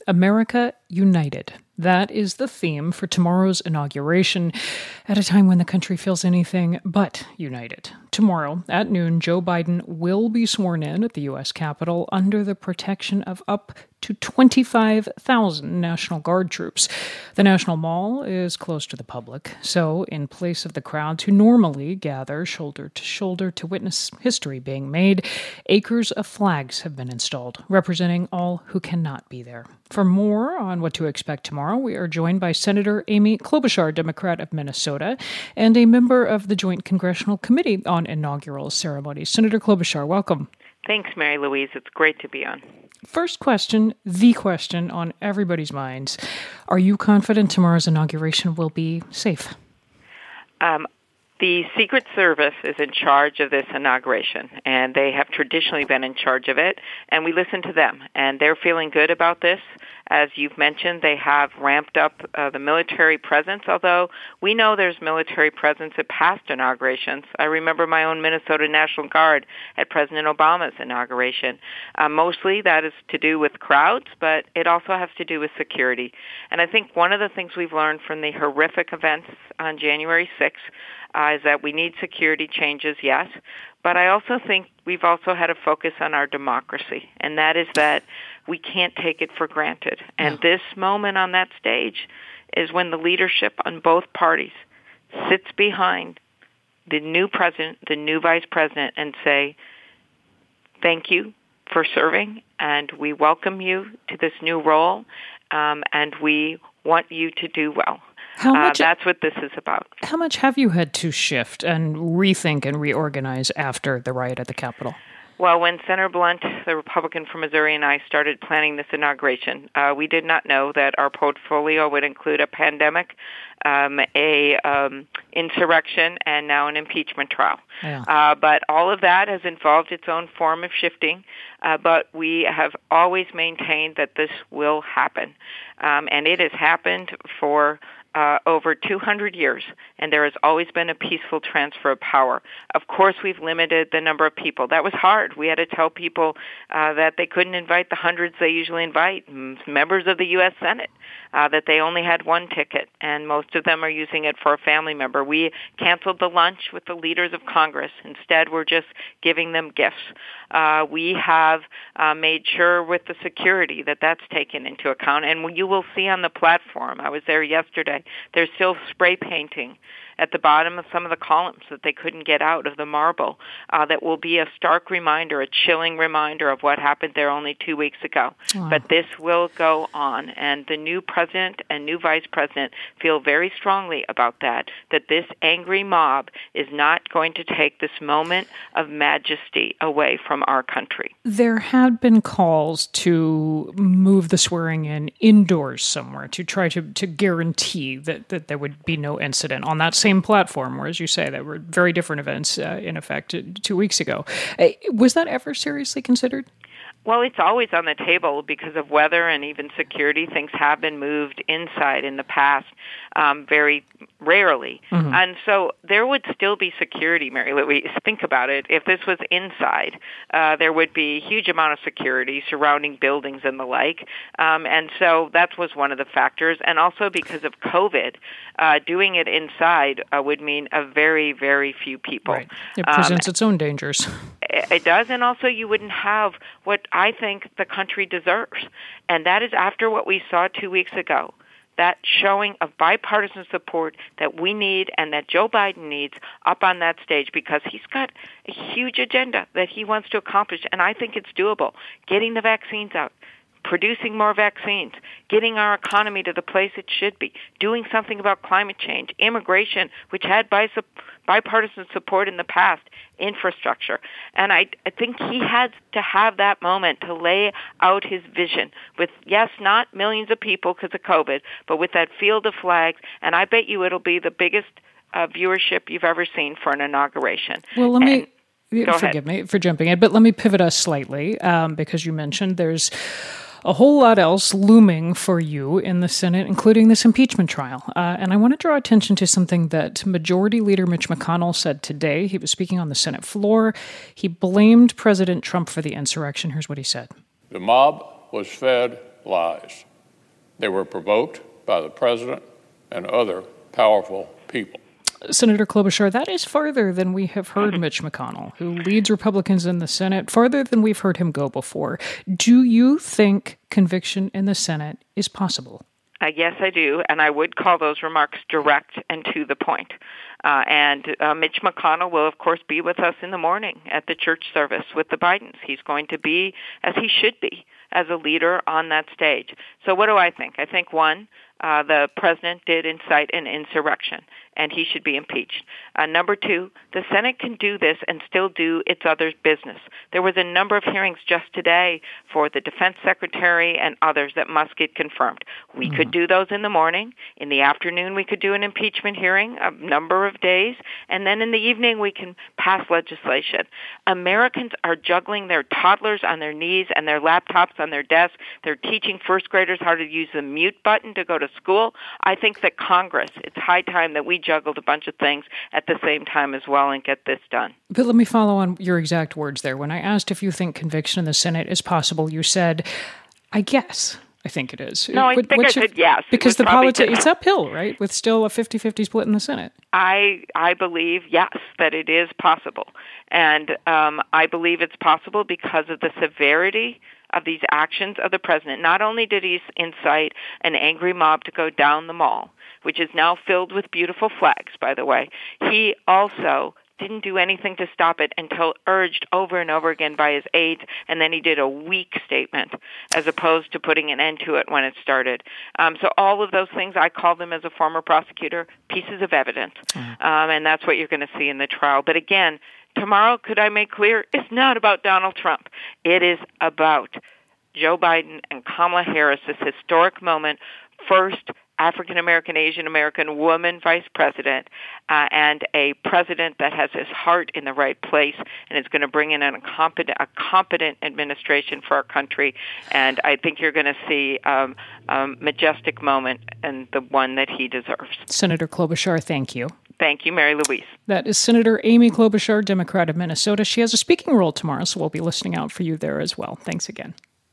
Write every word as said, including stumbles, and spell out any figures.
America United. That is the theme for tomorrow's inauguration, at a time when the country feels anything but united. Tomorrow, at noon, Joe Biden will be sworn in at the U S Capitol under the protection of up to twenty-five thousand National Guard troops. The National Mall is closed to the public, so in place of the crowds who normally gather shoulder to shoulder to witness history being made, acres of flags have been installed, representing all who cannot be there. For more on what to expect tomorrow, we are joined by Senator Amy Klobuchar, Democrat of Minnesota, and a member of the Joint Congressional Committee on Inaugural Ceremonies. Senator Klobuchar, welcome. Thanks, Mary Louise. It's great to be on. First question, the question on everybody's minds. Are you confident tomorrow's inauguration will be safe? Um, the Secret Service is in charge of this inauguration, and they have traditionally been in charge of it, and we listen to them, and they're feeling good about this. As you've mentioned, they have ramped up uh, the military presence, although we know there's military presence at past inaugurations. I remember my own Minnesota National Guard at President Obama's inauguration. Uh, mostly that is to do with crowds, but it also has to do with security. And I think one of the things we've learned from the horrific events on January sixth uh, is that we need security changes, yes, but I also think we've also had a focus on our democracy, and that is that we can't take it for granted. And this moment on that stage is when the leadership on both parties sits behind the new president, the new vice president, and say, thank you for serving, and we welcome you to this new role, um, and we want you to do well. How much, uh, that's what this is about. How much have you had to shift and rethink and reorganize after the riot at the Capitol? Well, when Senator Blunt, the Republican from Missouri, and I started planning this inauguration, uh, we did not know that our portfolio would include a pandemic, um, a um, insurrection, and now an impeachment trial. Yeah. Uh, but all of that has involved its own form of shifting, uh, but we have always maintained that this will happen. Um, and it has happened for Uh, over two hundred years, and there has always been a peaceful transfer of power. Of course, we've limited the number of people. That was hard. We had to tell people uh, that they couldn't invite the hundreds they usually invite, members of the U S Senate, uh, that they only had one ticket, and most of them are using it for a family member. We canceled the lunch with the leaders of Congress. Instead, we're just giving them gifts. Uh, we have uh, made sure with the security that that's taken into account, and you will see on the platform, I was there yesterday, there's still spray painting at the bottom of some of the columns that they couldn't get out of the marble. Uh, that will be a stark reminder, a chilling reminder of what happened there only two weeks ago. Wow. But this will go on, and the new president and new vice president feel very strongly about that, that this angry mob is not going to take this moment of majesty away from our country. There had been calls to move the swearing in indoors somewhere to try to, to guarantee that, that there would be no incident on that same platform, where, as you say, there were very different events uh, in effect two weeks ago. Uh, was that ever seriously considered? Well, it's always on the table because of weather and even security. Things have been moved inside in the past, um, very rarely. Mm-hmm. And so there would still be security, Mary Louise. Think about it. If this was inside, uh, there would be a huge amount of security surrounding buildings and the like. Um, and so that was one of the factors. And also because of COVID, uh, doing it inside uh, would mean a very, very few people. Right. It presents um, its own dangers. It does, and also you wouldn't have what I think the country deserves, and that is after what we saw two weeks ago, that showing of bipartisan support that we need and that Joe Biden needs up on that stage, because he's got a huge agenda that he wants to accomplish, and I think it's doable. Getting the vaccines out, producing more vaccines, getting our economy to the place it should be, doing something about climate change, immigration, which had bipartisan support in the past, infrastructure. And I, I think he had to have that moment to lay out his vision with, yes, not millions of people because of COVID, but with that field of flags. And I bet you it'll be the biggest uh, viewership you've ever seen for an inauguration. Well, let me... Go Forgive ahead. me for jumping in, but let me pivot us slightly um, because you mentioned there's a whole lot else looming for you in the Senate, including this impeachment trial. Uh, and I want to draw attention to something that Majority Leader Mitch McConnell said today. He was speaking on the Senate floor. He blamed President Trump for the insurrection. Here's what he said. The mob was fed lies. They were provoked by the president and other powerful people. Senator Klobuchar, that is farther than we have heard Mitch McConnell, who leads Republicans in the Senate, farther than we've heard him go before. Do you think conviction in the Senate is possible? Uh, yes, I do, and I would call those remarks direct and to the point. Uh, and uh, Mitch McConnell will, of course, be with us in the morning at the church service with the Bidens. He's going to be, as he should be, as a leader on that stage. So what do I think? I think, one, uh, the president did incite an insurrection, and he should be impeached. Uh, number two, the Senate can do this and still do its other business. There was a number of hearings just today for the defense secretary and others that must get confirmed. We mm-hmm. could do those in the morning. In the afternoon, we could do an impeachment hearing, a number of days, and then in the evening, we can pass legislation. Americans are juggling their toddlers on their knees and their laptops on their desks. They're teaching first graders how to use the mute button to go to school. I think that Congress, it's high time that we juggled a bunch of things at the same time as well and get this done. But let me follow on your exact words there. When I asked if you think conviction in the Senate is possible, you said, I guess. I think it is. No, I what, think I said yes. Because the politics, it's uphill, right? With still a fifty-fifty split in the Senate. I I believe, yes, that it is possible. And um, I believe it's possible because of the severity of these actions of the president. Not only did he incite an angry mob to go down the mall, which is now filled with beautiful flags, by the way, he also didn't do anything to stop it until urged over and over again by his aides, and then he did a weak statement as opposed to putting an end to it when it started. Um, so all of those things, I call them as a former prosecutor, pieces of evidence, mm. um, and that's what you're going to see in the trial. But again, tomorrow, could I make clear, it's not about Donald Trump. It is about Joe Biden and Kamala Harris, this historic moment, first African-American, Asian-American woman vice president, uh, and a president that has his heart in the right place and is going to bring in a competent, a competent administration for our country. And I think you're going to see um, a majestic moment and the one that he deserves. Senator Klobuchar, thank you. Thank you, Mary Louise. That is Senator Amy Klobuchar, Democrat of Minnesota. She has a speaking role tomorrow, so we'll be listening out for you there as well. Thanks again.